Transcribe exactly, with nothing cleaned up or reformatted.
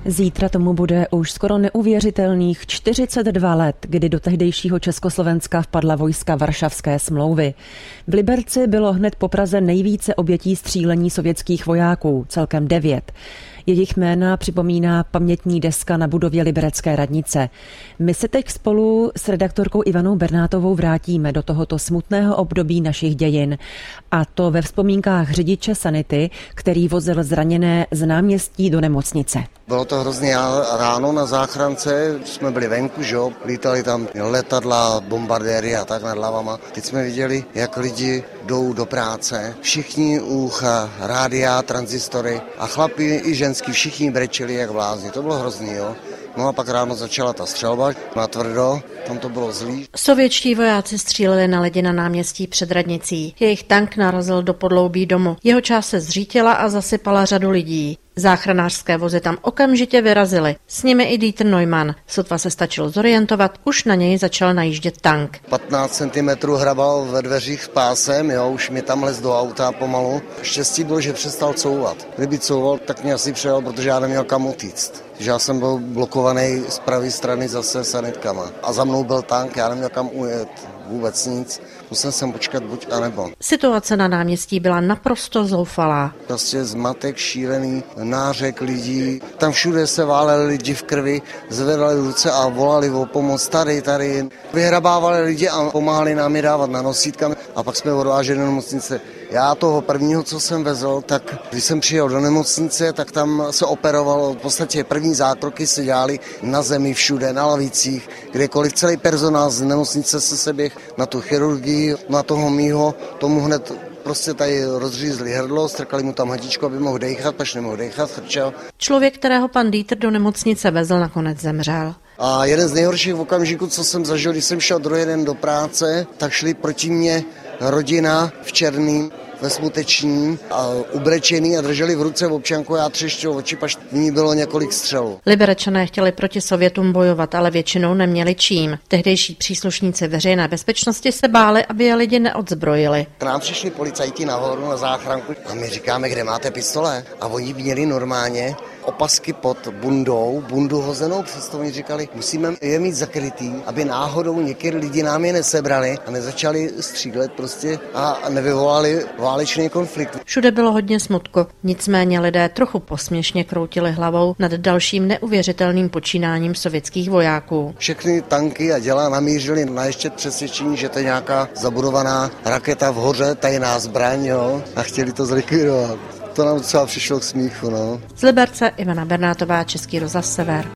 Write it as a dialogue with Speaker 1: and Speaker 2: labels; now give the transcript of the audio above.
Speaker 1: Zítra tomu bude už skoro neuvěřitelných čtyřicet dva let, kdy do tehdejšího Československa vpadla vojska Varšavské smlouvy. V Liberci bylo hned po Praze nejvíce obětí střílení sovětských vojáků, celkem devět. Jejich jména připomíná pamětní deska na budově liberecké radnice. My se teď spolu s redaktorkou Ivanou Bernátovou vrátíme do tohoto smutného období našich dějin. A to ve vzpomínkách řidiče sanity, který vozil zraněné z náměstí do nemocnice.
Speaker 2: Bylo to hrozně ráno na záchrance, jsme byli venku, že jo, lítali tam letadla, bombardéry a tak nad hlavama. Teď jsme viděli, jak lidi jdou do práce, všichni u rádia, tranzistory a chlapi i ženský, všichni brečeli jak blázni, to bylo hrozný, jo. No a pak ráno začala ta střelba na tvrdo, tam to bylo zlý.
Speaker 3: Sovětští vojáci stříleli na lidi na náměstí před radnicí. Jejich tank narazil do podloubí domu. Jeho část se zřítila a zasypala řadu lidí. Záchranářské vozy tam okamžitě vyrazily. S nimi i Dieter Neumann. Sotva se stačilo zorientovat, už na něj začal najíždět tank.
Speaker 2: patnáct centimetrů hrabal ve dveřích s pásem, jo, už mi tam lez do auta pomalu. Štěstí bylo, že přestal couvat. Kdyby couval, tak mě asi přejel, protože já neměl kam utíct. Že já jsem byl blokovaný z pravé strany zase sanitkama. A za mnou byl tank, já neměl kam ujet. Vůbec nic. Musel jsem počkat buď a nebo.
Speaker 3: Situace na náměstí byla naprosto zoufalá.
Speaker 2: Prostě zmatek, šílený, nářek lidí. Tam všude se váleli lidi v krvi, zvedali ruce a volali o pomoc. Tady, tady. Vyhrabávali lidi a pomáhali nám je dávat na nosítka. A pak jsme odváželi do nemocnice. Já toho prvního, co jsem vezl, tak když jsem přijel do nemocnice, tak tam se operovalo. V podstatě první zákroky se dělaly na zemi, všude, na lavicích, kdekoliv. Celý personál z nemocnice se seběh na tu chirurgii, na toho mýho, tomu hned prostě tady rozřízli hrdlo, strkali mu tam hadičku, aby mohl dejchat, pač nemohl dejchat, frčel.
Speaker 3: Člověk, kterého pan Dieter do nemocnice vezl, nakonec zemřel.
Speaker 2: A jeden z nejhorších okamžiků, co jsem zažil, když jsem šel druhý den do práce, tak šli proti mně rodina v černým, ve smutečním a ubrečený a drželi v ruce občanku, já třeštil oči, pač v ní bylo několik střelů.
Speaker 3: Liberečané chtěli proti Sovětům bojovat, ale většinou neměli čím. Tehdejší příslušníci veřejné bezpečnosti se báli, aby je lidi neodzbrojili.
Speaker 2: K nám přišli policajti nahoru na záchranku a my říkáme, kde máte pistole? A oni měli normálně opasky pod bundou, bundu hozenou, přesto oni říkali, musíme je mít zakrytý, aby náhodou některé lidi nám je nesebrali a nezačali střílet prostě a nevyvolali válečný konflikt.
Speaker 3: Všude bylo hodně smutku, nicméně lidé trochu posměšně kroutili hlavou nad dalším neuvěřitelným počínáním sovětských vojáků.
Speaker 2: Všechny tanky a děla namířili na ještě přesvědčení, že to je nějaká zabudovaná raketa v hoře, tajná zbraň, jo, a chtěli to zlikvidovat. To nám třeba přišlo k smíchu, no.
Speaker 3: Z Liberce Ivana Bernátová, Český rozhlas Sever.